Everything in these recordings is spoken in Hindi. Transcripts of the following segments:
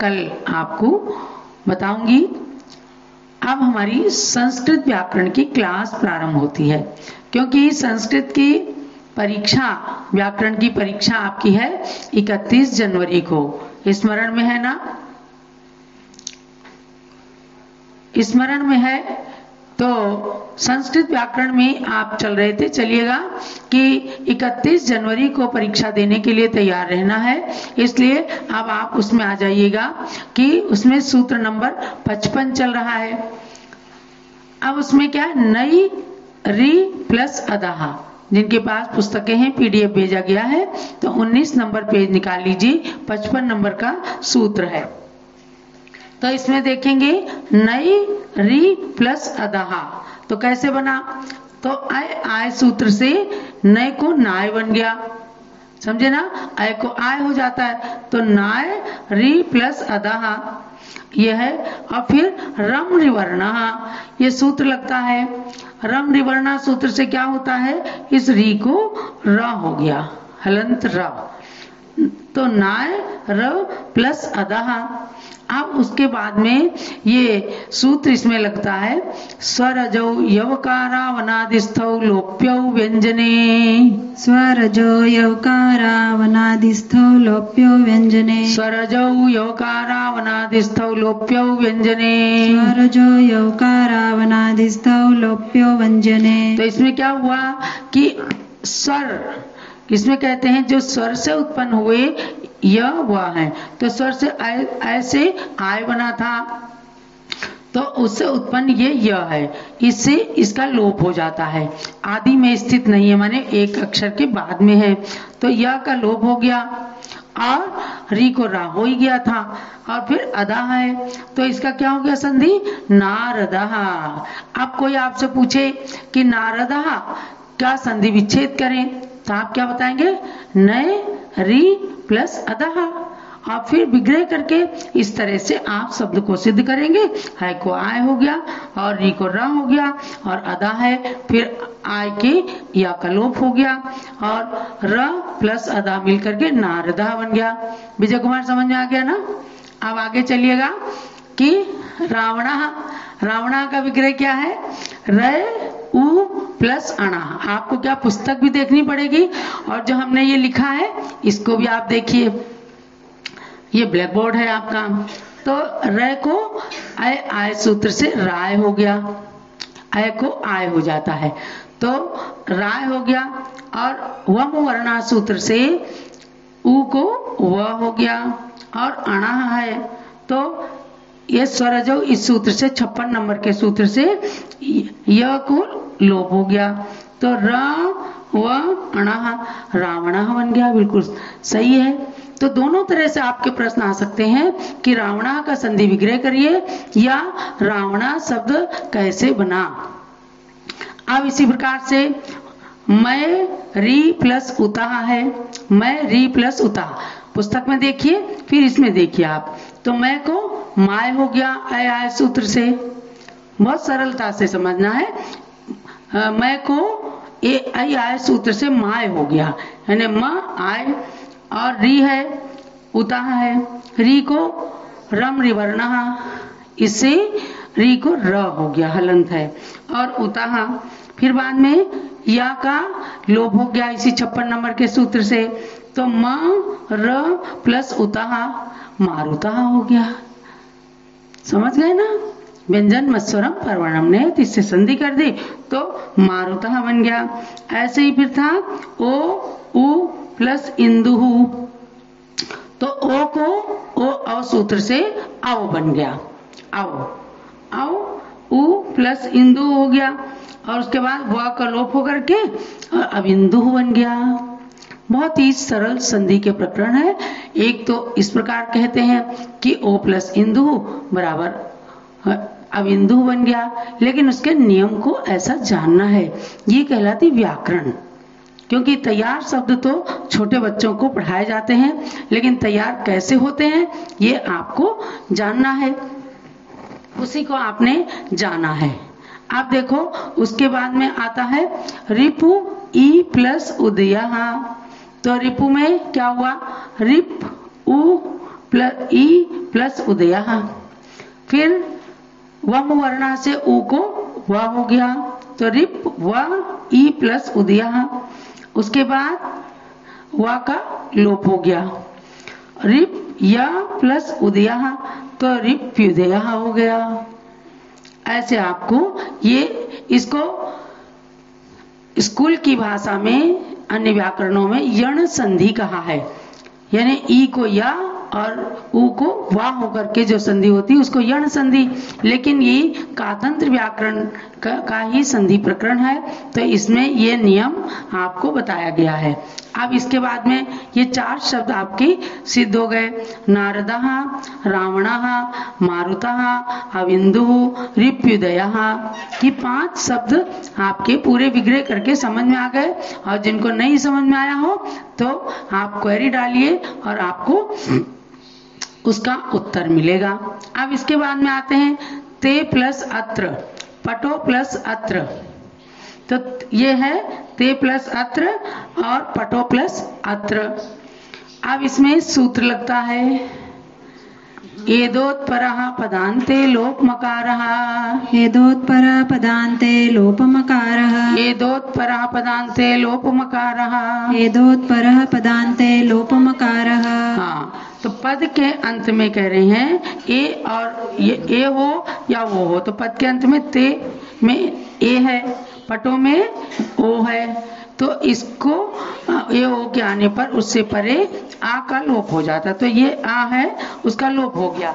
कल आपको बताऊंगी। अब हमारी संस्कृत व्याकरण की क्लास प्रारंभ होती है, क्योंकि संस्कृत की परीक्षा, व्याकरण की परीक्षा आपकी है 31 जनवरी को। स्मरण में है ना? स्मरण में है। तो संस्कृत व्याकरण में आप चल रहे थे, चलिएगा कि 31 जनवरी को परीक्षा देने के लिए तैयार रहना है। इसलिए अब आप उसमें आ जाइएगा कि उसमें सूत्र नंबर 55 चल रहा है। अब उसमें क्या है, नई री प्लस अदाह। जिनके पास पुस्तकें हैं, पीडीएफ भेजा गया है, तो 19 नंबर पेज निकाल लीजिए, 55 नंबर का सूत्र है। तो इसमें देखेंगे नई री प्लस अदाह, तो कैसे बना? तो आय सूत्र से नए को नाय बन गया, समझे ना? आय को आय हो जाता है, तो नाय री प्लस अदाह यह है। और फिर रम रिवर्णा, ये सूत्र लगता है। रम रिवर्णा सूत्र से क्या होता है, इस री को र हो गया, हलंत र, तो नाय र प्लस अदाह। अब उसके बाद में ये सूत्र इसमें लगता है, स्वरजौ यवकारा वनादिस्थौ लोप्यौ व्यंजने। स्वरजो यवकारा वनादिस्थौ लोप्यो व्यंजने। स्वरजौ यवकारा वनादिस्थौ लोप्यौ व्यंजने। स्वरजो यवकारा वनादिस्थौ लोप्यो व्यंजने। तो इसमें क्या हुआ कि स्वर, इसमें कहते हैं जो स्वर से उत्पन्न हुए यह वह है। तो स्वर से ऐसे आय बना था, तो उससे उत्पन्न ये यह है, इससे इसका लोप हो जाता है। आदि में स्थित नहीं है, माने एक अक्षर के बाद में है, तो यह का लोप हो गया और री को रा हो ही गया था। और फिर अदा है, तो इसका क्या हो गया संधि, नारदः। अब कोई आपसे पूछे कि नारदः क्या संधि विच्छेद करें, तो आप क्या बताएंगे, नए री प्लस अदाह। और फिर विग्रह करके इस तरह से आप शब्द को सिद्ध करेंगे। है को आय हो गया और री को रा हो गया और अदा है, फिर आय के या का लोप हो गया और र प्लस अदा मिल करके नारदा बन गया। विजय कुमार समझ में आ गया ना? अब आगे चलिएगा कि रावणा, रावणा का विग्रह क्या है, रे उ प्लस अणा। आपको क्या पुस्तक भी देखनी पड़ेगी, और जो हमने ये लिखा है इसको भी आप देखिए, ये ब्लैक बोर्ड है आपका। तो रे को आय सूत्र से राय हो गया, आय को आय हो जाता है, तो राय हो गया। और वम वर्णा सूत्र से उ को व हो गया और अणा है, तो ये स्वरजो इस सूत्र से 56 नंबर के सूत्र से य को लोप हो गया, तो र व अणा रावण बन गया। बिल्कुल सही है। तो दोनों तरह से आपके प्रश्न आ सकते हैं कि रावणा का संधि विग्रह करिए या रावणा शब्द कैसे बना। अब इसी प्रकार से मैं री प्लस उताह है, मैं री प्लस उताह पुस्तक में देखिए, फिर इसमें देखिए आप। तो मैं को माय हो गया आय सूत्र से, बहुत सरलता से समझना है। मैं को आय सूत्र से माय हो गया, यानी म आय, और री है उताह है, री को रम रिवर्णा, इससे री को र हो गया, हलंत है, और उताह। फिर बाद में या का लोप हो गया इसी 56 नंबर के सूत्र से, तो म र प्लस उताह मारुताह हो गया। समझ गए ना? व्यंजन मत्स्वरम परवर्णम ने इससे संधि कर दी तो मारुतः बन गया। ऐसे ही फिर था ओ उ प्लस इंदुहु, तो ओ को ओ अव सूत्र से अव बन गया, अव अव उ प्लस इंदु हो गया, और उसके बाद व का लोप होकर के और अब इंदु बन गया। बहुत ही सरल संधि के प्रकरण है। एक तो इस प्रकार कहते हैं कि ओ प्लस इंदु बराबर अब इंदु बन गया, लेकिन उसके नियम को ऐसा जानना है, ये कहलाती व्याकरण। क्योंकि तैयार शब्द तो छोटे बच्चों को पढ़ाए जाते हैं, लेकिन तैयार कैसे होते हैं ये आपको जानना है, उसी को आपने जाना है। आप देखो उसके बाद में आता है रिपु ई प्लस उदया। तो रिपु में क्या हुआ, रिप उ प्लस उदय। फिर वम वर्णा से उ को व हो गया, तो रिप व ई प्लस उदय। उसके बाद व का लोप हो गया, रिप या प्लस उदय, तो रिप्युदय हो गया। ऐसे आपको ये इसको स्कूल की भाषा में अन्य व्याकरणों में यण संधि कहा है, यानी ई को या और उ को वा होकर के जो संधि होती है उसको यण संधि। लेकिन ये कातंत्र व्याकरण का ही संधि प्रकरण है, तो इसमें ये नियम आपको बताया गया है। अब इसके बाद में ये 4 शब्द आपके सिद्ध हो गए, नारदः, रावणः, मारुतः, अविन्दुः, रिप्युदयः। ये 5 शब्द आपके पूरे विग्रह करके समझ में आ गए, और जिनको नहीं समझ में आया हो तो आप क्वेरी डालिए और आपको उसका उत्तर मिलेगा। अब इसके बाद में आते हैं ते प्लस अत्र, पटो प्लस अत्र। तो ये है ते प्लस अत्र और पटो प्लस अत्र। अब इसमें सूत्र लगता है, एदोत्परः पदान्ते लोपमकारः, एदोत्परः पदान्ते लोपमकारः, एदोत्परः पदान्ते लोपमकारः, एदोत्परः पदान्ते लोपमकारः। हाँ, तो पद के अंत में कह रहे हैं ए, और ये ए हो या वो हो, तो पद के अंत में ते में ए है, पटो में ओ है, तो इसको ए ओ के आने पर उससे परे आ का लोप हो जाता, तो ये आ है उसका लोप हो गया।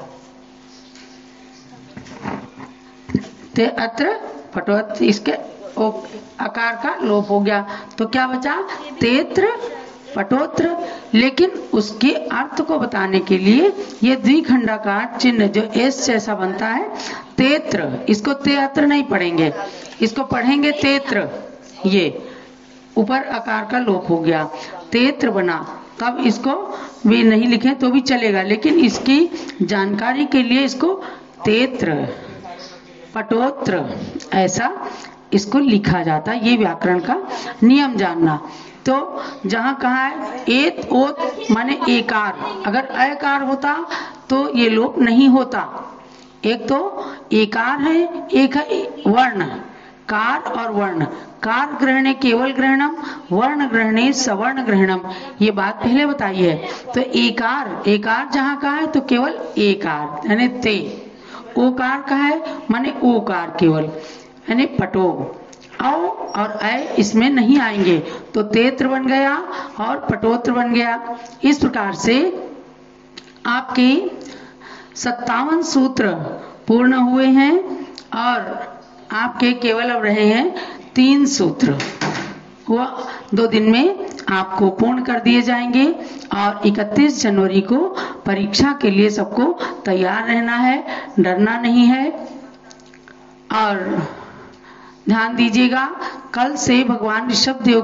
ते अत्र पटोत्र, इसके आकार का लोप हो गया, तो क्या बचा तेत्र पटोत्र। लेकिन उसके अर्थ को बताने के लिए ये द्विखंडाकार चिन्ह जो एस जैसा बनता है, तेत्र, इसको तेत्र नहीं पढ़ेंगे, इसको पढ़ेंगे तेत्र। ये ऊपर आकार का लोप हो गया, तेत्र बना, तब इसको भी नहीं लिखें तो भी चलेगा, लेकिन इसकी जानकारी के लिए इसको तेत्र पटोत्र ऐसा इसको लिखा जाता है। ये व्याकरण का नियम जानना। तो जहां कहा है एत ओत माने एकार, अगर अकार होता तो ये लोप नहीं होता। एक तो एकार है, एक है वर्ण, कार और वर्ण। कार ग्रहणे केवल ग्रहणम, वर्ण ग्रहणे सवर्ण ग्रहणम, ये बात पहले बताई है। तो एकार, एकार जहां का है तो केवल एकार यानी ते, ओकार का है माने ओकार केवल यानी पटो, औ और ऐ इसमें नहीं आएंगे, तो तेत्र बन गया और पटोत्र बन गया। इस प्रकार से आपके 57 सूत्र पूर्ण हुए हैं और आपके केवल अब रहे हैं 3 सूत्र, वह 2 दिन में आपको पूर्ण कर दिए जाएंगे। और 31 जनवरी को परीक्षा के लिए सबको तैयार रहना है, डरना नहीं है। और ध्यान दीजिएगा, कल से भगवान ऋषभदेव